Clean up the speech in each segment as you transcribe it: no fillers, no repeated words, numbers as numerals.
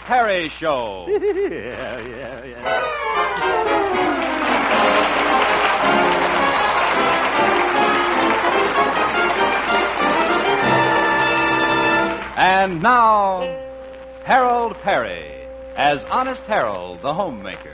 Perry Show. Yeah. And now, Harold Perry as Honest Harold, the homemaker.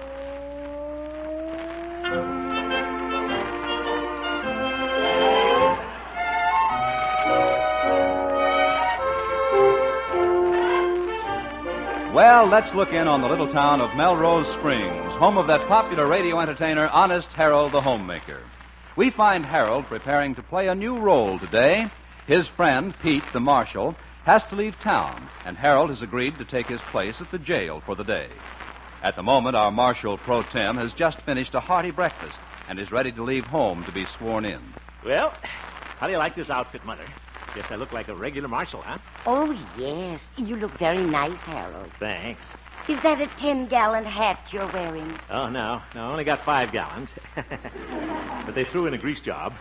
Well, let's look in on the little town of Melrose Springs, home of that popular radio entertainer, Honest Harold the Homemaker. We find Harold preparing to play a new role today. His friend, Pete the Marshal, has to leave town, and Harold has agreed to take his place at the jail for the day. At the moment, our Marshal Pro Tem has just finished a hearty breakfast and is ready to leave home to be sworn in. Well, how do you like this outfit, Mother? Guess I look like a regular marshal, huh? Oh, yes. You look very nice, Harold. Thanks. Is that a 10-gallon hat you're wearing? Oh, no. I only got 5 gallons. But they threw in a grease job.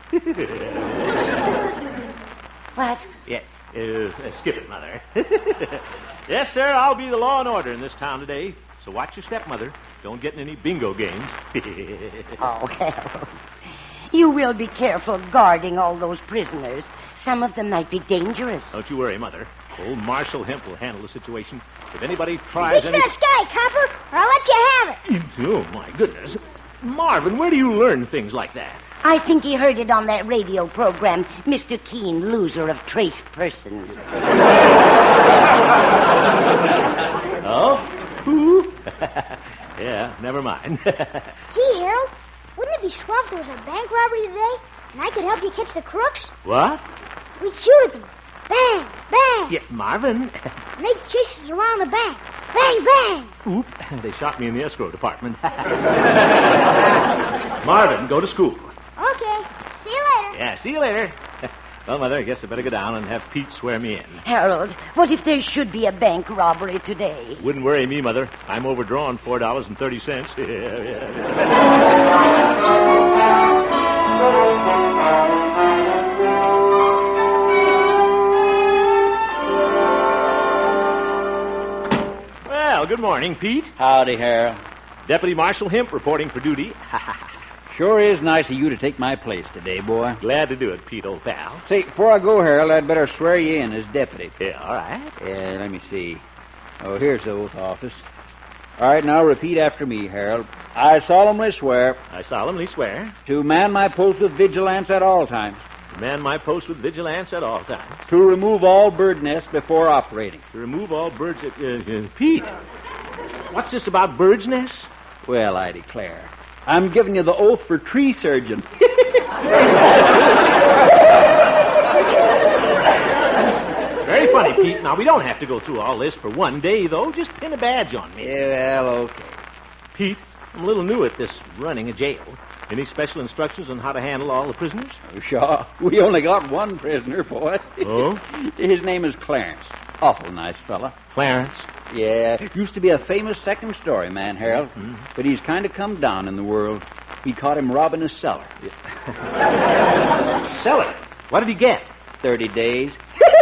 What? Yeah. Skip it, Mother. Yes, sir, I'll be the law and order in this town today. So watch your step, Mother. Don't get in any bingo games. Oh, Harold. You will be careful guarding all those prisoners. Some of them might be dangerous. Don't you worry, Mother. Old Marshal Hemp will handle the situation. If anybody tries Reach for the sky, Copper, or I'll let you have it. Oh, my goodness. Marvin, where do you learn things like that? I think he heard it on that radio program, Mr. Keene, loser of traced persons. Oh? Who? Yeah, never mind. Gee, Harold, wouldn't it be swell if there was a bank robbery today and I could help you catch the crooks? What? We'd shoot at them. Bang, bang. Yeah, Marvin. And they'd chase us around the bank. Bang, bang. Oop, they shot me in the escrow department. Marvin, go to school. Okay. See you later. Yeah, see you later. Well, Mother, I guess I better go down and have Pete swear me in. Harold, what if there should be a bank robbery today? Wouldn't worry me, Mother. I'm overdrawn $4.30. Well, good morning, Pete. Howdy, Harold. Deputy Marshal Hemp reporting for duty. Sure is nice of you to take my place today, boy. Glad to do it, Pete, old pal. Say, before I go, Harold, I'd better swear you in as deputy. Yeah, all right. Let me see. Oh, here's the oath office. All right, now repeat after me, Harold. I solemnly swear I solemnly swear to man my post with vigilance at all times, to man my post with vigilance at all times, to remove all bird nests before operating. to remove all birds... Pete, what's this about birds' nests? Well, I declare, I'm giving you the oath for tree surgeon. Very funny, Pete. Now, we don't have to go through all this for one day, though. Just pin a badge on me. Yeah, well, okay. Pete, I'm a little new at this running a jail. Any special instructions on how to handle all the prisoners? Oh, sure. We only got one prisoner, boy. Oh? His name is Clarence. Awful nice fella. Clarence. Yeah, used to be a famous second-story man, Harold. Mm-hmm. But he's kind of come down in the world. We caught him robbing a cellar. Cellar. What did he get? 30 days.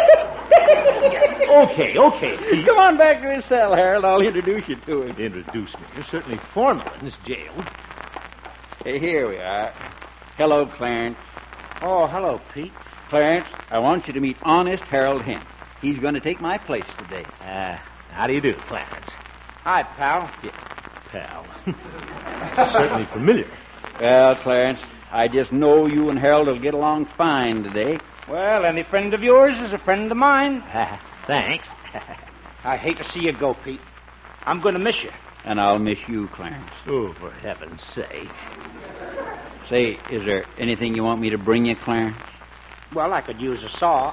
Okay, Pete. Come on back to his cell, Harold. I'll introduce you to him. Introduce me. You're certainly formal in this jail. Hey, here we are. Hello, Clarence. Oh, hello, Pete. Clarence, I want you to meet Honest Harold Hemp. He's going to take my place today. How do you do, Clarence? Hi, pal. Yeah, pal. Certainly familiar. Well, Clarence, I just know you and Harold will get along fine today. Well, any friend of yours is a friend of mine. Thanks. I hate to see you go, Pete. I'm going to miss you. And I'll miss you, Clarence. Oh, for heaven's sake. Say, is there anything you want me to bring you, Clarence? Well, I could use a saw.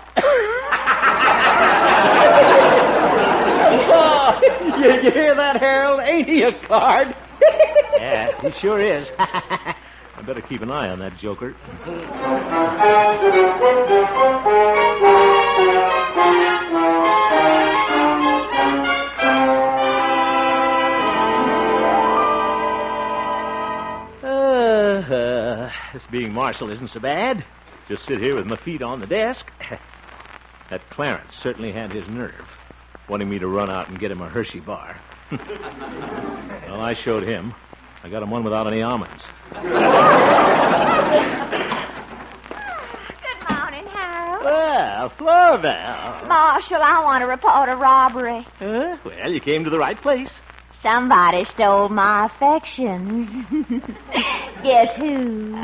Oh, you hear that, Harold? Ain't he a card? Yeah, he sure is. I better keep an eye on that joker. This being marshal isn't so bad. Just sit here with my feet on the desk. That Clarence certainly had his nerve. wanting me to run out and get him a Hershey bar. Well, I showed him. I got him one without any almonds. Good morning, Harold. Well, Florbell. Marshal, I want to report a robbery. Well, you came to the right place. Somebody stole my affections. Guess who?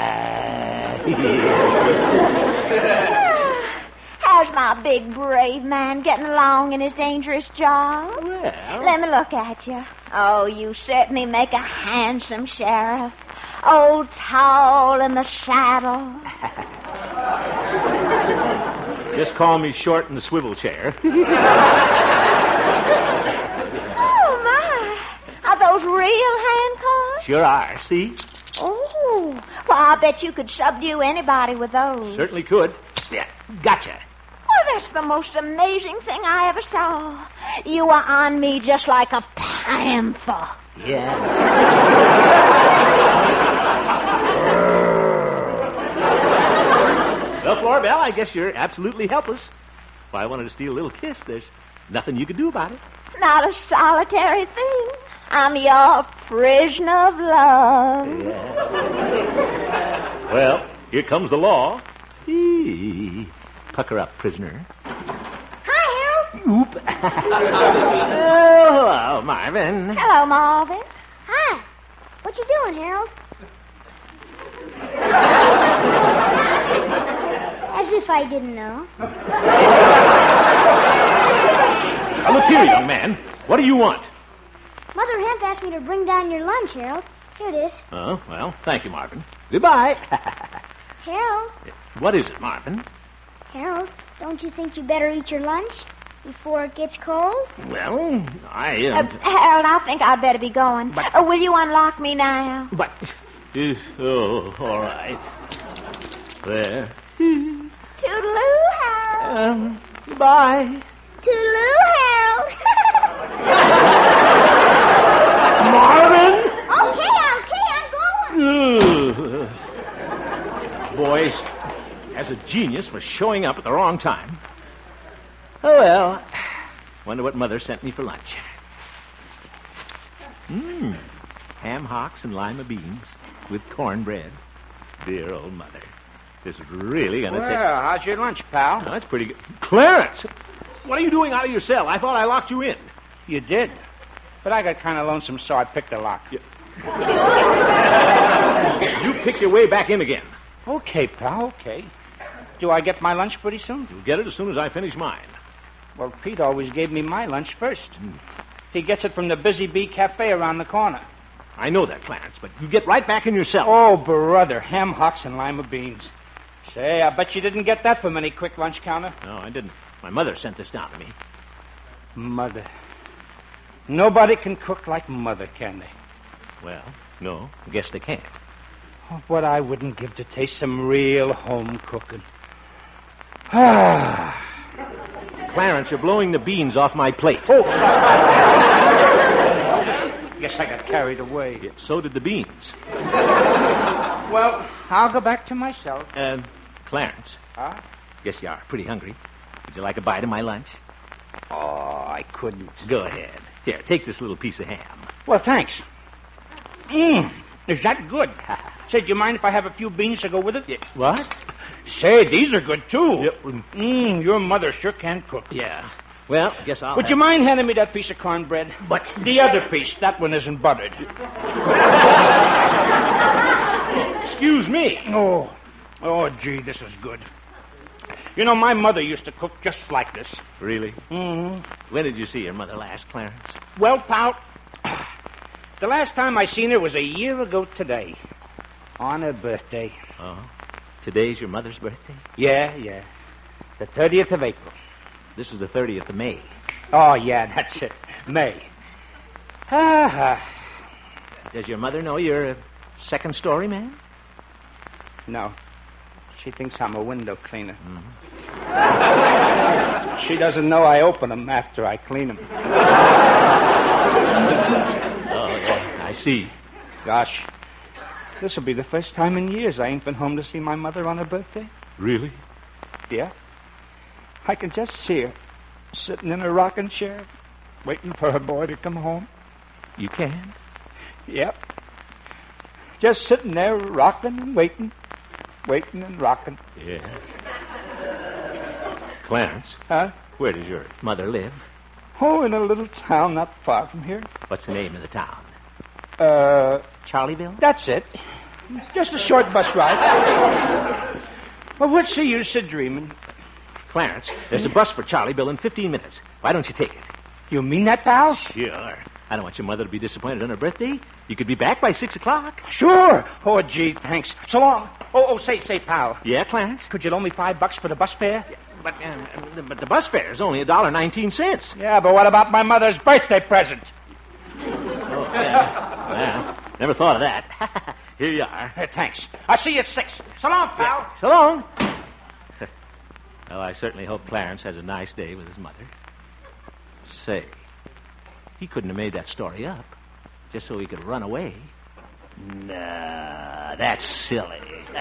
How's my big, brave man getting along in his dangerous job? Well... Let me look at you. Oh, you certainly make a handsome sheriff. Oh, tall in the saddle. Just call me short in the swivel chair. Oh, my. Are those real handcuffs? Sure are, see? Oh, well, I bet you could subdue anybody with those. Certainly could. Yeah, gotcha. Well, that's the most amazing thing I ever saw. You were on me just like a panther. Yeah. Well, Florbell, I guess you're absolutely helpless. If I wanted to steal a little kiss, there's nothing you could do about it. Not a solitary thing. I'm your prisoner of love. Yeah. Well, here comes the law. Pucker up, prisoner. Hi, Harold. Oop. Oh, hello, Marvin. Hello, Marvin. Hi. What you doing, Harold? As if I didn't know. Now, look here, young man. What do you want? Mother Hemp asked me to bring down your lunch, Harold. Here it is. Oh, well, thank you, Marvin. Goodbye. Harold, What is it, Marvin? Harold, don't you think you better eat your lunch before it gets cold? Well, I... Harold, I think I'd better be going. Will you unlock me now? But... Oh, all right. There. Toodaloo, Harold. Goodbye. Toodaloo, Harold. Marvin! Okay, I'm going. Boy has a genius for showing up at the wrong time. Oh, well. Wonder what Mother sent me for lunch. Ham hocks and lima beans with cornbread. Dear old Mother. This is really going to take... Well, how's your lunch, pal? Oh, that's pretty good. Clarence! What are you doing out of your cell? I thought I locked you in. You did. But I got kind of lonesome, so I picked a lock. You pick your way back in again. Okay, pal, okay. Do I get my lunch pretty soon? You'll get it as soon as I finish mine. Well, Pete always gave me my lunch first. He gets it from the Busy Bee Cafe around the corner. I know that, Clarence, but you get right back in your cell. Oh, brother, ham hocks and lima beans. Say, I bet you didn't get that from any quick lunch counter. No, I didn't. My mother sent this down to me. Mother. Nobody can cook like Mother, can they? Well, no, I guess they can't. Oh, what I wouldn't give to taste some real home cooking. Ah. Clarence, you're blowing the beans off my plate. Oh, guess I got carried away. Yeah, so did the beans. Well, I'll go back to my cell. Clarence. Huh? Guess you are pretty hungry. Would you like a bite of my lunch? Oh, I couldn't. Go ahead. Here, take this little piece of ham. Well, thanks. Is that good? Say, do you mind if I have a few beans to go with it? Yeah. What? Say, these are good, too. Yep. Your mother sure can cook. Yeah. Well, guess I'll Would you mind handing me that piece of cornbread? But the other piece, that one isn't buttered. Excuse me. Oh, gee, this is good. You know, my mother used to cook just like this. Really? Mm-hmm. When did you see your mother last, Clarence? Well, pal, the last time I seen her was a year ago today. On her birthday. Oh. Today's your mother's birthday? Yeah. The 30th of April. This is the 30th of May. Oh, yeah, that's it. May. Does your mother know you're a second-story man? No. She thinks I'm a window cleaner. Mm-hmm. She doesn't know I open them after I clean them. Oh, yeah, I see. Gosh, this will be the first time in years I ain't been home to see my mother on her birthday. Really? Yeah. I can just see her Sitting in a rocking chair, waiting for her boy to come home. You can? Yep. Just sitting there rocking and waiting and rocking. Yeah. Clarence, Huh? where does your mother live? Oh, in a little town not far from here. What's the name of the town? Charlieville? That's it. Just a short bus ride. Well, what's the use of dreaming? Clarence, there's a bus for Charlieville in 15 minutes. Why don't you take it? You mean that, pal? Sure. I don't want your mother to be disappointed on her birthday. You could be back by 6 o'clock. Sure. Oh, gee, thanks. So long. Say, pal. Yeah, Clarence? Could you loan me $5 for the bus fare? But the bus fare is only $1.19. Yeah, but what about my mother's birthday present? Oh, yeah. Well, never thought of that. Here you are. Thanks. I'll see you at 6. So long, pal. So long. Well, I certainly hope Clarence has a nice day with his mother. Say, he couldn't have made that story up just so he could run away. Nah, that's silly.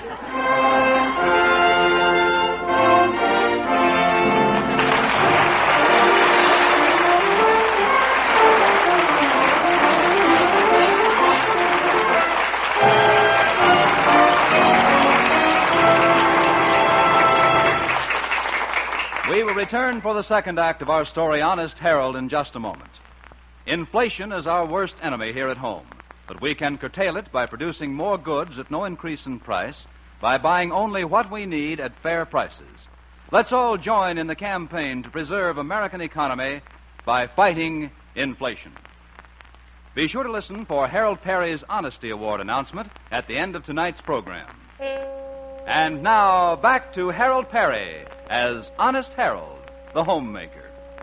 We will return for the second act of our story, Honest Harold, in just a moment. Inflation is our worst enemy here at home, but we can curtail it by producing more goods at no increase in price, by buying only what we need at fair prices. Let's all join in the campaign to preserve American economy by fighting inflation. Be sure to listen for Harold Perry's Honesty Award announcement at the end of tonight's program. And now, back to Harold Perry as Honest Harold, the homemaker.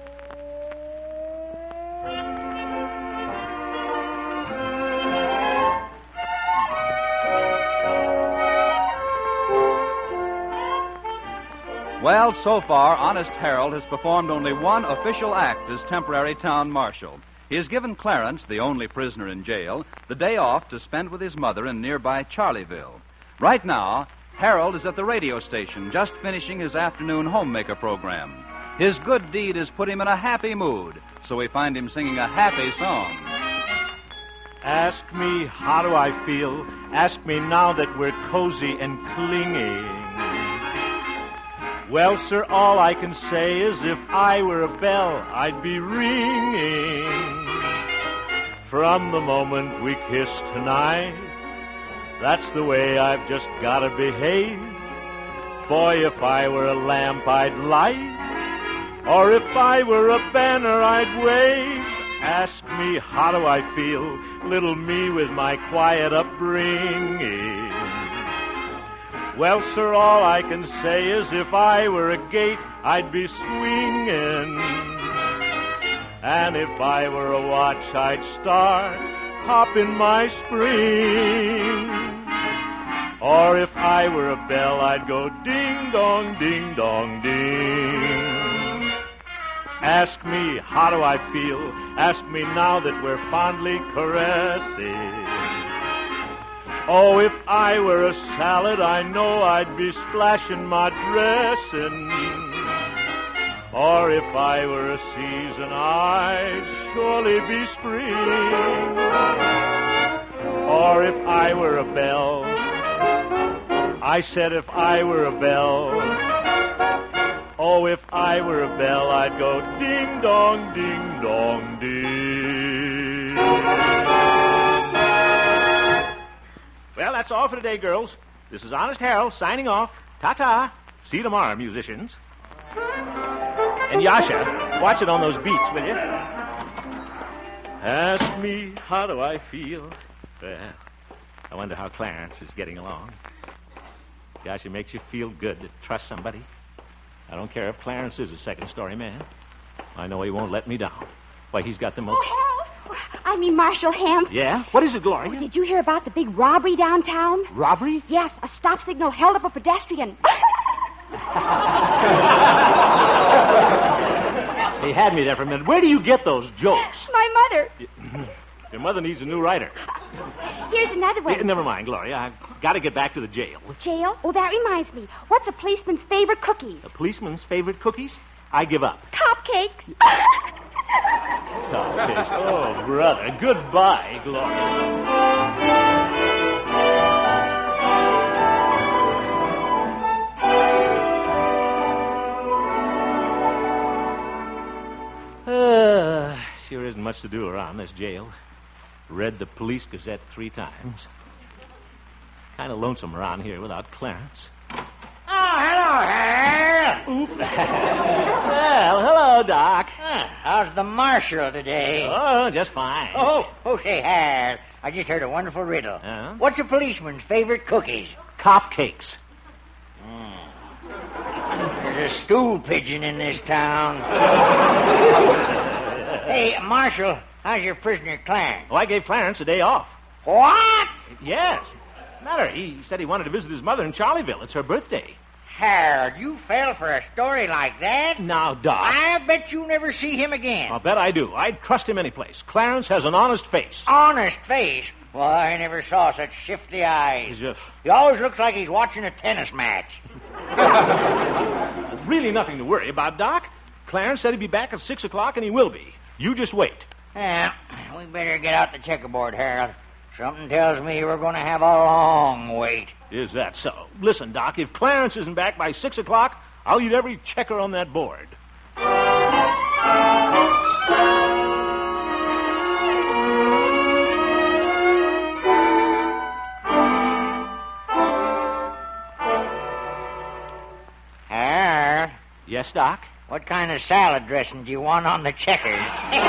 Well, so far, Honest Harold has performed only one official act as temporary town marshal. He has given Clarence, the only prisoner in jail, the day off to spend with his mother in nearby Charlieville. Right now, Harold is at the radio station just finishing his afternoon homemaker program. His good deed has put him in a happy mood, so we find him singing a happy song. Ask me, how do I feel? Ask me now that we're cozy and clinging. Well, sir, all I can say is if I were a bell, I'd be ringing. From the moment we kissed tonight, that's the way I've just gotta behave. Boy, if I were a lamp, I'd light. Or if I were a banner, I'd wave. Ask me, how do I feel? Little me with my quiet upbringing. Well, sir, all I can say is if I were a gate, I'd be swinging. And if I were a watch, I'd start popping my spring. Or if I were a bell, I'd go ding-dong, ding-dong, ding. Ask me, how do I feel? Ask me now that we're fondly caressing. Oh, if I were a salad, I know I'd be splashing my dressing. Or if I were a season, I'd surely be spring. Or if I were a bell, I said if I were a bell, oh, if I were a bell, I'd go ding-dong, ding-dong, ding. Well, that's all for today, girls. This is Honest Harold signing off. Ta-ta. See you tomorrow, musicians. And Yasha, watch it on those beats, will you? Ask me, how do I feel? Well, I wonder how Clarence is getting along. Yasha, makes you feel good to trust somebody. I don't care if Clarence is a second-story man. I know he won't let me down. Why, he's got the most... Oh, Harold! I mean, Marshal Hemp. Yeah? What is it, Gloria? Oh, did you hear about the big robbery downtown? Robbery? Yes, a stop signal held up a pedestrian. He had me there for a minute. Where do you get those jokes? My mother. Your mother needs a new writer. Here's another one. Never mind, Gloria. I've got to get back to the jail. Jail? Oh, that reminds me. What's a policeman's favorite cookies? A policeman's favorite cookies? I give up. Cupcakes. cupcakes. Cupcakes. Oh, brother. Goodbye, Gloria. Sure isn't much to do around this jail. Read the Police Gazette 3 times. Kind of lonesome around here without Clarence. Oh, hello, Harold. Oop. Well, hello, Doc. How's the marshal today? Oh, just fine. Say, Harold, I just heard a wonderful riddle. Huh? What's a policeman's favorite cookies? Cupcakes. There's a stool pigeon in this town. Hey, Marshal, how's your prisoner Clarence? Oh, I gave Clarence a day off. What? Yes. Matter. He said he wanted to visit his mother in Charlieville. It's her birthday. Harold, you fell for a story like that? Now, Doc. I bet you never see him again. I'll bet I do. I'd trust him any place. Clarence has an honest face. Honest face? Well, I never saw such shifty eyes. He always looks like he's watching a tennis match. Really nothing to worry about, Doc. Clarence said he'd be back at 6 o'clock, and he will be. You just wait. Yeah, we better get out the checkerboard, Harold. Something tells me we're going to have a long wait. Is that so? Listen, Doc, if Clarence isn't back by 6 o'clock, I'll eat every checker on that board. Harold? Yes, Doc? What kind of salad dressing do you want on the checkers?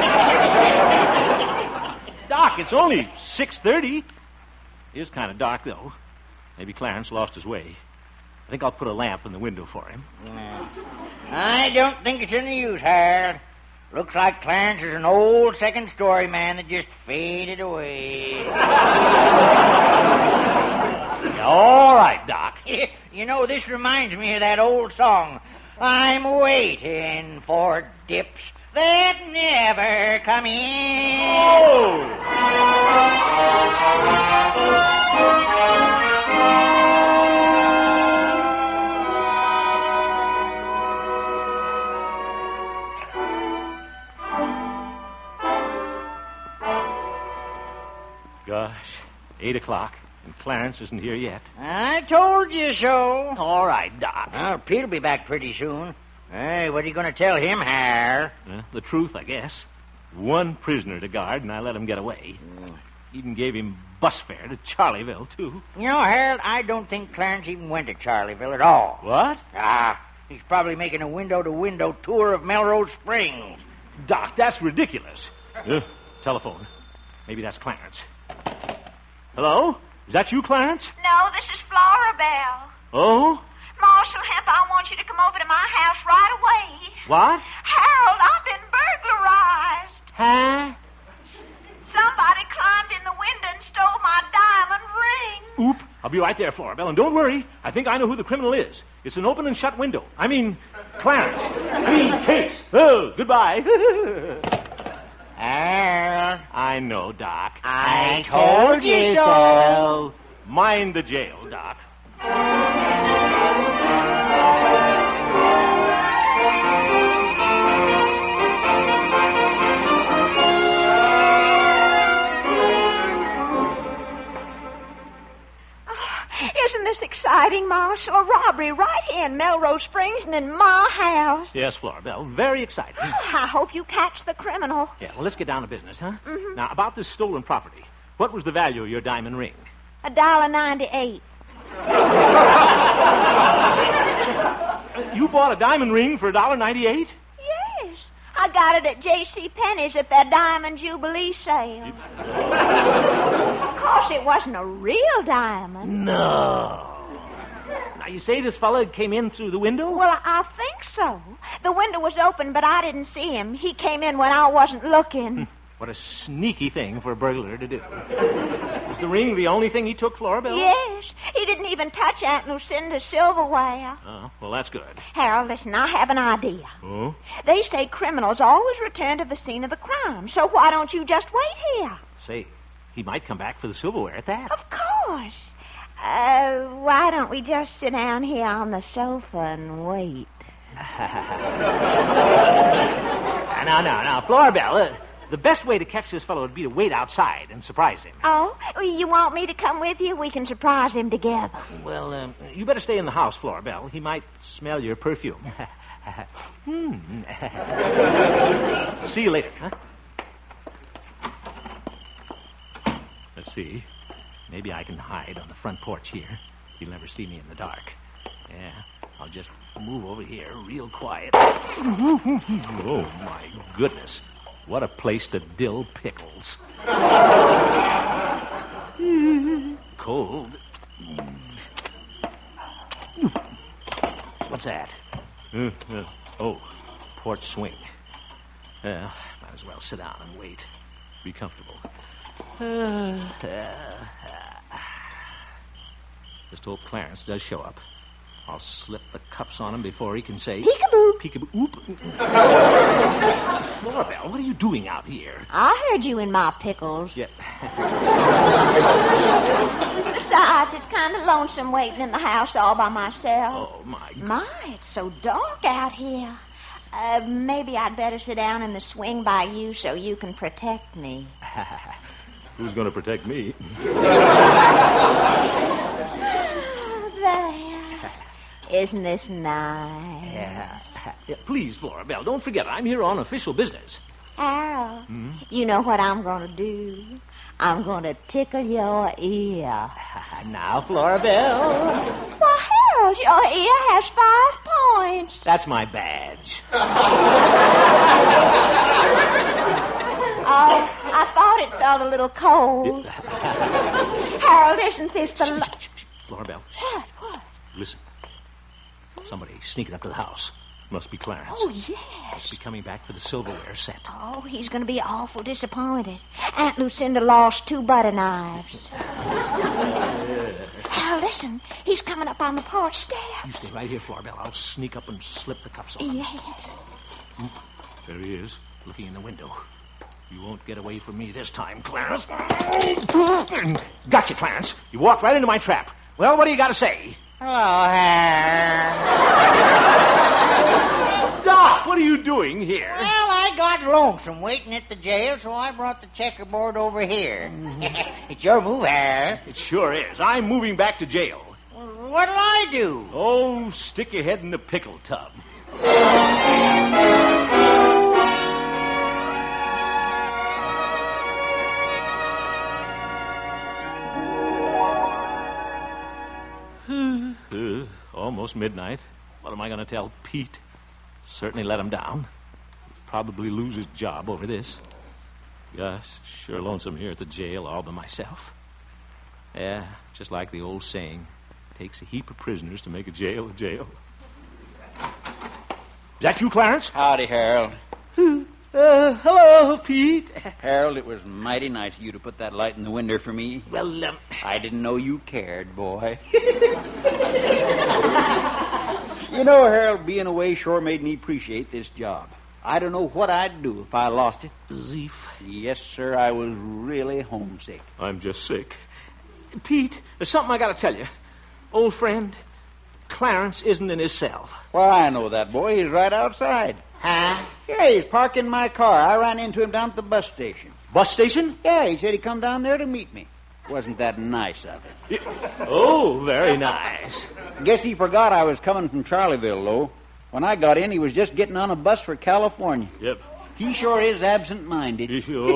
Doc, it's only 6:30. It is kind of dark, though. Maybe Clarence lost his way. I think I'll put a lamp in the window for him. I don't think it's any use, Harold. Looks like Clarence is an old second-story man that just faded away. All right, Doc. You know, this reminds me of that old song. I'm waiting for dips that never come in. Oh! Gosh, 8 o'clock, and Clarence isn't here yet. I told you so. All right, Doc. Well, Pete'll be back pretty soon. Hey, what are you going to tell him, Har? The truth, I guess. One prisoner to guard, and I let him get away. Even gave him bus fare to Charlieville, too. You know, Harold, I don't think Clarence even went to Charlieville at all. What? He's probably making a window-to-window tour of Melrose Springs. Doc, that's ridiculous. Telephone. Maybe that's Clarence. Hello? Is that you, Clarence? No, this is Flora Bell. Oh? Marshal Hemp, I want you to come over to my house right away. What? Harold, I've been burglarized. Huh? Somebody climbed in the window and stole my diamond ring. Oop. I'll be right there, Flora Bell. And don't worry. I think I know who the criminal is. It's an open and shut window. I mean, Clarence. Case. Oh, goodbye. Harold. I know, Doc. I told you so. Mind the jail, Doc. Isn't this exciting, Marshal? A robbery right here in Melrose Springs and in my house. Yes, Flora Bell. Very exciting. I hope you catch the criminal. Yeah, well, let's get down to business, huh? Mm-hmm. Now, about this stolen property. What was the value of your diamond ring? $1.98. You bought a diamond ring for $1.98? Yes. I got it at J.C. Penney's at their Diamond Jubilee sale. Of course, it wasn't a real diamond. No. Now, you say this fella came in through the window? Well, I think so. The window was open, but I didn't see him. He came in when I wasn't looking. What a sneaky thing for a burglar to do. Was the ring the only thing he took, Flora Bell? Yes. He didn't even touch Aunt Lucinda's silverware. Oh, well, that's good. Harold, listen, I have an idea. Oh? They say criminals always return to the scene of the crime, so why don't you just wait here? Say, he might come back for the silverware at that. Of course. Why don't we just sit down here on the sofa and wait? Now, Florabelle, the best way to catch this fellow would be to wait outside and surprise him. Oh, you want me to come with you? We can surprise him together. Well, you better stay in the house, Florabelle. He might smell your perfume. See you later, huh? Let's see. Maybe I can hide on the front porch here. He'll never see me in the dark. Yeah, I'll just move over here real quiet. Oh, my goodness. What a place to dill pickles. Cold. What's that? Oh, porch swing. Well, might as well sit down and wait. Be comfortable. Just hope Clarence does show up. I'll slip the cuffs on him before he can say... Peekaboo. Peekaboo. Oop. Florabelle, what are you doing out here? I heard you in my pickles. Yeah. Besides, it's kind of lonesome waiting in the house all by myself. Oh, my... My, it's so dark out here. Maybe I'd better sit down in the swing by you so you can protect me. Who's going to protect me? There. Isn't this nice? Yeah. Please, Florabelle, don't forget, I'm here on official business. Harold, you know what I'm going to do? I'm going to tickle your ear. Now, Florabelle. Why, Harold, your ear has 5 points. That's my badge. Oh, I thought it felt a little cold. Harold, isn't this the... Florabelle. What? Listen. Somebody sneaking up to the house. Must be Clarence. Oh, yes. Must be coming back for the silverware set. Oh, he's going to be awful disappointed. Aunt Lucinda lost 2 butter knives. Harold, listen. He's coming up on the porch steps. You stay right here, Florabelle. I'll sneak up and slip the cuffs on. Yes. There he is, looking in the window. You won't get away from me this time, Clarence. Gotcha, Clarence. You walked right into my trap. Well, what do you got to say? Hello, Harold. Doc, what are you doing here? Well, I got lonesome waiting at the jail, so I brought the checkerboard over here. It's your move, Harold. It sure is. I'm moving back to jail. Well, what'll I do? Oh, stick your head in the pickle tub. Almost midnight. What am I going to tell Pete? Certainly let him down. He'll probably lose his job over this. Gosh, sure lonesome here at the jail all by myself. Yeah, just like the old saying, takes a heap of prisoners to make a jail a jail. Is that you, Clarence? Howdy, Harold. Hello, Pete. Harold, it was mighty nice of you to put that light in the window for me. Well, I didn't know you cared, boy. You know, Harold, being away sure made me appreciate this job. I don't know what I'd do if I lost it. Zeef. Yes, sir, I was really homesick. I'm just sick. Pete, there's something I got to tell you. Old friend, Clarence isn't in his cell. Well, I know that, boy. He's right outside. Huh? Yeah, he's parked in my car. I ran into him down at the bus station. Bus station? Yeah, he said he'd come down there to meet me. Wasn't that nice of him? Oh, very nice. Guess he forgot I was coming from Charleville, though. When I got in, he was just getting on a bus for California. Yep. He sure is absent-minded.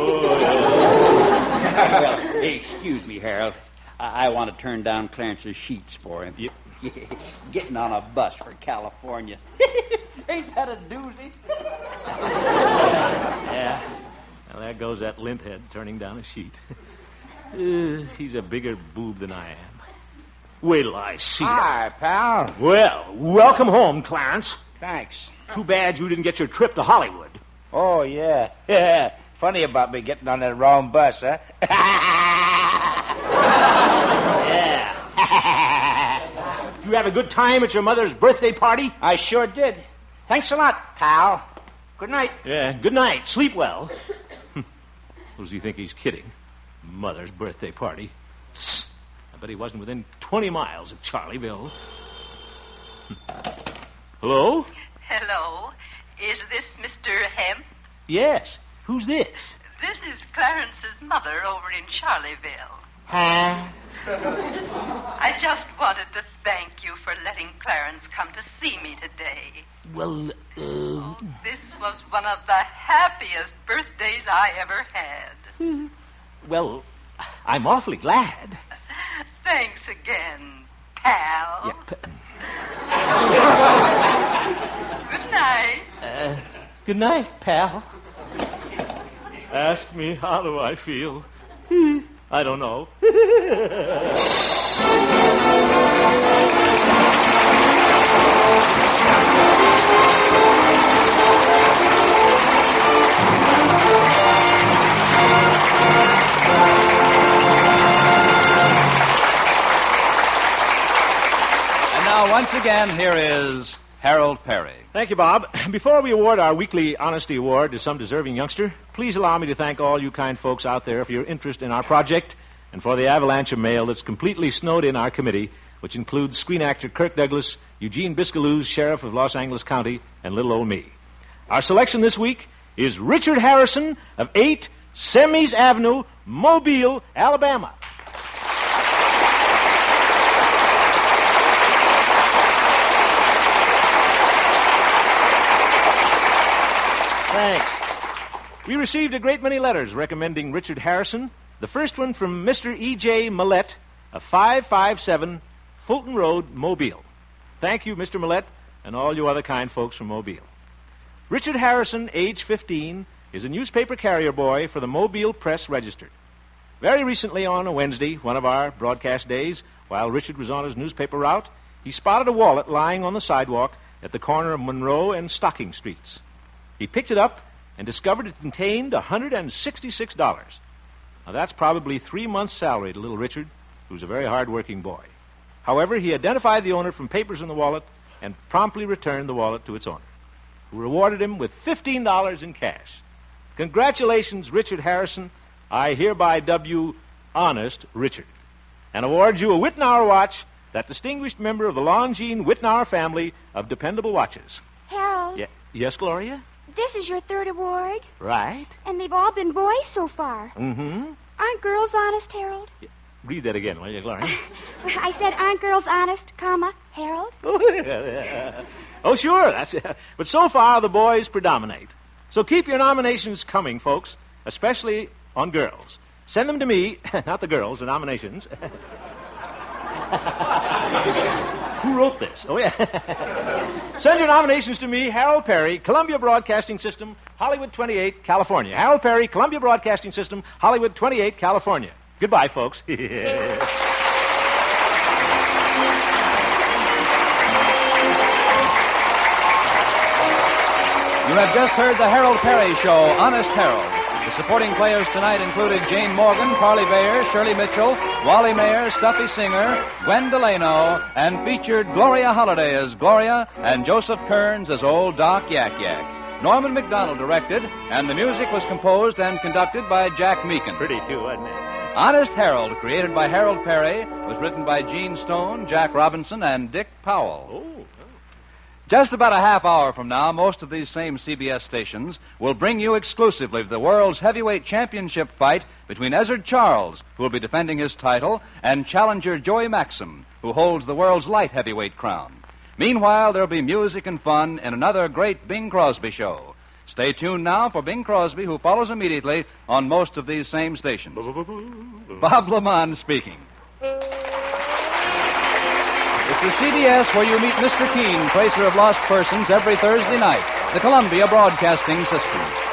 Well, hey, excuse me, Harold. I want to turn down Clarence's sheets for him. Yep. Getting on a bus for California. Ain't that a doozy? Yeah. Well, there goes that lint head turning down a sheet. He's a bigger boob than I am. Wait till I see Hi, pal. him. Well, welcome home, Clarence. Thanks. Too bad you didn't get your trip to Hollywood. Oh, yeah. Yeah. Funny about me getting on that wrong bus, huh? Yeah. You have a good time at your mother's birthday party? I sure did. Thanks a lot, pal. Good night. Yeah, good night. Sleep well. Who does he think he's kidding? Mother's birthday party. I bet he wasn't within 20 miles of Charleville. Hello? Hello. Is this Mr. Hemp? Yes. Who's this? This is Clarence's mother over in Charleville. Huh? I just wanted to thank you for letting Clarence come to see me today. Well, This was one of the happiest birthdays I ever had. Well, I'm awfully glad. Thanks again, pal. Yeah, Good night. Good night, pal. Ask me, how do I feel? I don't know. And now, once again, here is Harold Perry. Thank you, Bob. Before we award our weekly Honesty Award to some deserving youngster, please allow me to thank all you kind folks out there for your interest in our project and for the avalanche of mail that's completely snowed in our committee, which includes screen actor Kirk Douglas, Eugene Biscaloo, Sheriff of Los Angeles County, and little old me. Our selection this week is Richard Harrison of 8 Semis Avenue, Mobile, Alabama. Thanks. We received a great many letters recommending Richard Harrison. The first one from Mr. E.J. Millette of 557 Fulton Road, Mobile. Thank you, Mr. Millette, and all you other kind folks from Mobile. Richard Harrison, age 15, is a newspaper carrier boy for the Mobile Press Register. Very recently on a Wednesday, one of our broadcast days, while Richard was on his newspaper route, he spotted a wallet lying on the sidewalk at the corner of Monroe and Stocking Streets. He picked it up and discovered it contained $166. Now, that's probably 3 months' salary to little Richard, who's a very hard-working boy. However, he identified the owner from papers in the wallet and promptly returned the wallet to its owner, who rewarded him with $15 in cash. Congratulations, Richard Harrison. I hereby dub you Honest Richard and award you a Whitnauer watch, that distinguished member of the Longines Whitnauer family of dependable watches. Harold, Yes, Gloria? this is your third award, Right. and they've all been boys so far. Mm-hmm. Aren't girls honest, Harold? Read that again, will you, Gloria? I said, aren't girls honest, Harold? Oh, sure. But so far, the boys predominate. So keep your nominations coming, folks, especially on girls. Send them to me, not the girls, the nominations. Who wrote this? Oh, yeah. Send your nominations to me, Harold Perry, Columbia Broadcasting System, Hollywood 28, California. Harold Perry, Columbia Broadcasting System, Hollywood 28, California. Goodbye, folks. You have just heard the Harold Perry Show, Honest Harold. The supporting players tonight included Jane Morgan, Carly Bayer, Shirley Mitchell, Wally Mayer, Stuffy Singer, Gwen Delano, and featured Gloria Holliday as Gloria and Joseph Kearns as Old Doc Yak Yak. Norman McDonald directed, and the music was composed and conducted by Jack Meakin. Pretty too, wasn't it? Honest Harold, created by Harold Perry, was written by Gene Stone, Jack Robinson, and Dick Powell. Oh. Just about a half hour from now, most of these same CBS stations will bring you exclusively the world's heavyweight championship fight between Ezzard Charles, who will be defending his title, and challenger Joey Maxim, who holds the world's light heavyweight crown. Meanwhile, there'll be music and fun in another great Bing Crosby show. Stay tuned now for Bing Crosby, who follows immediately on most of these same stations. Bob Lamont speaking. It's the CBS where you meet Mr. Keene, tracer of lost persons, every Thursday night. The Columbia Broadcasting System.